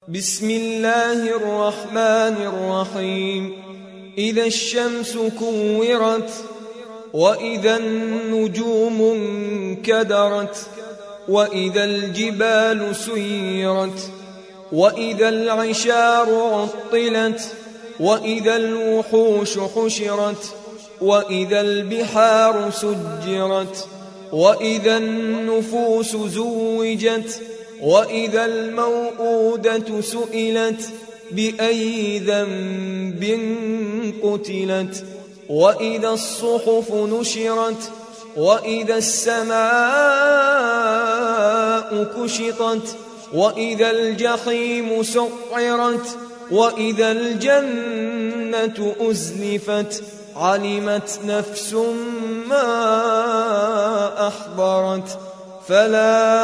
بسم الله الرحمن الرحيم. إذا الشمس كورت وإذا النجوم انكدرت وإذا الجبال سيرت وإذا العشار عطلت وإذا الوحوش حشرت وإذا البحار سجرت وإذا النفوس زوجت وإذا الموءودة سئلت بأي ذنب قتلت وإذا الصحف نشرت وإذا السماء كشطت وإذا الجحيم سعرت وإذا الجنة أزلفت علمت نفس ما أحضرت فلا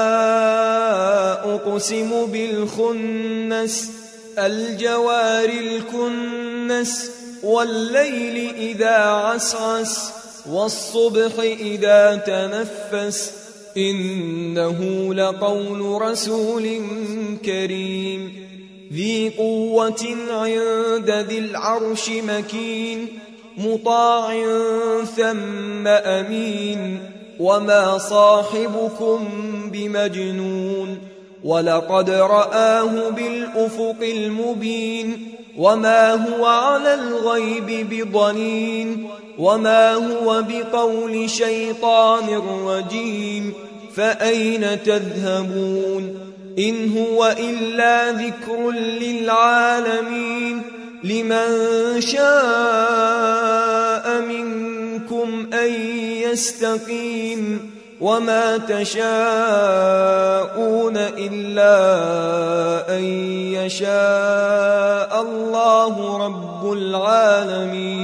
أقسم بالخنس الجوار الكنس والليل إذا عسعس والصبح إذا تنفس إنه لقول رسول كريم ذي قوة عند ذي العرش مكين مطاع ثم أمين وما صاحبكم بمجنون ولقد رآه بالأفق المبين وما هو على الغيب بضنين وما هو بقول شيطان رجيم فأين تذهبون إن هو إلا ذكر للعالمين لمن شاء منكم أن يستقيم وما تشاءون إلا أن يشاء الله رب العالمين.